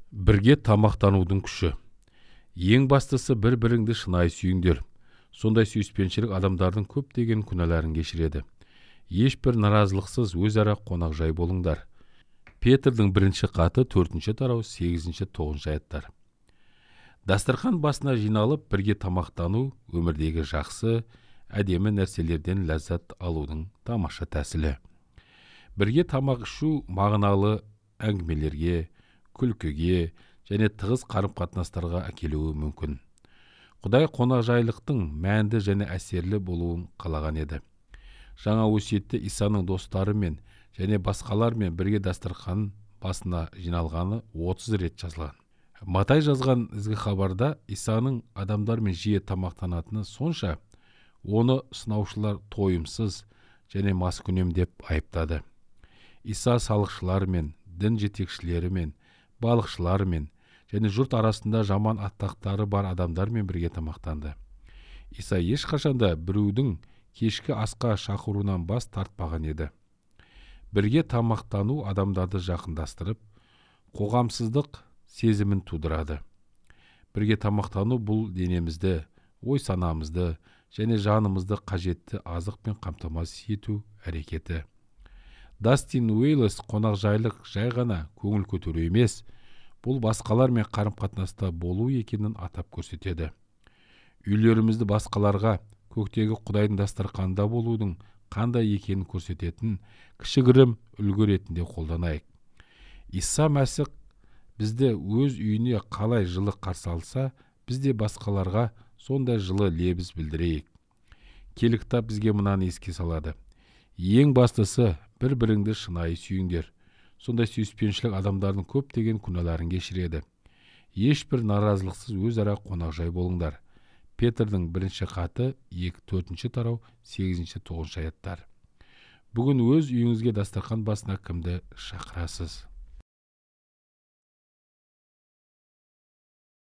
Бірге тамақтанудың күші. Ең бастысы бір-біріңді шынайы сүйіңдер. Сондай сүйіспеншілік адамдардың көптеген күнәларын кешіреді. Ешбір наразылықсыз өзара қонақжай болыңдар. Петрдің 1 хаты 4 тарау 8-9 аяттар. Дастархан басына жиналып бірге тамақтану өмірдегі жақсы, әдемі нәрселерден ләззат алудың тамаша тәсілі. Бірге тамақ ішу мағыналы әңгімелерге, күлкіге және тығыз қарым-қатынастарға әкелуі мүмкін. Құдай қонақжайлықтың мәнді және әсерлі болуын қалаған еді. Жаңа өсиетте Исаның достарымен және басқалармен бірге дастархан басына жиналғаны 30 рет жазылған. Матай жазған ізгі хабарда Исаның адамдармен жиі тамақтанатыны сонша, оны сынаушылар тойымсыз және маскүнем деп айыптады. Иса салықшылармен, дін жетекшілерімен, балықшылармен және жұрт арасында жаман аттақтары бар адамдармен бірге тамақтанды. Иса ешқашанда біреудің кешкі асқа шақыруынан бас тартпаған еді. Бірге тамақтану адамдарды жақындастырып, қоғамсыздық сезімін тудырады. Бірге тамақтану бұл денемізді, ой-санамызды және жанымызды қажетті азықпен қамтамасыз ету әрекеті. Дастин Уэйлс қонақжайлық жай ғана көңіл көтеру емес, бұл басқалармен қарым-қатынаста болу екенін атап көрсетеді. Үйлерімізді басқаларға көктегі Құдайдың дастарханында болудың қандай екенін көрсететін кішігірім үлгі ретінде қолданайық. Иса Мәсіх бізді өз үйіне қалай жылы қарсы алса, біз де басқаларға сондай жылы лебіз білдірейік. Келі кітап бізге мынаны еске салады. Ең бастысы бір-біріңді шынайы сүйіңдер. Сондай сүйіспеншілік адамдардың көптеген күнәларын кешіреді. Ешбір наразылықсыз өзара қонақжай болыңдар. Петрдің 1 хаты 2-4 тарау 8-9 аяттар. Бүгін өз үйіңізге дастархан басына кімді шақырасыз?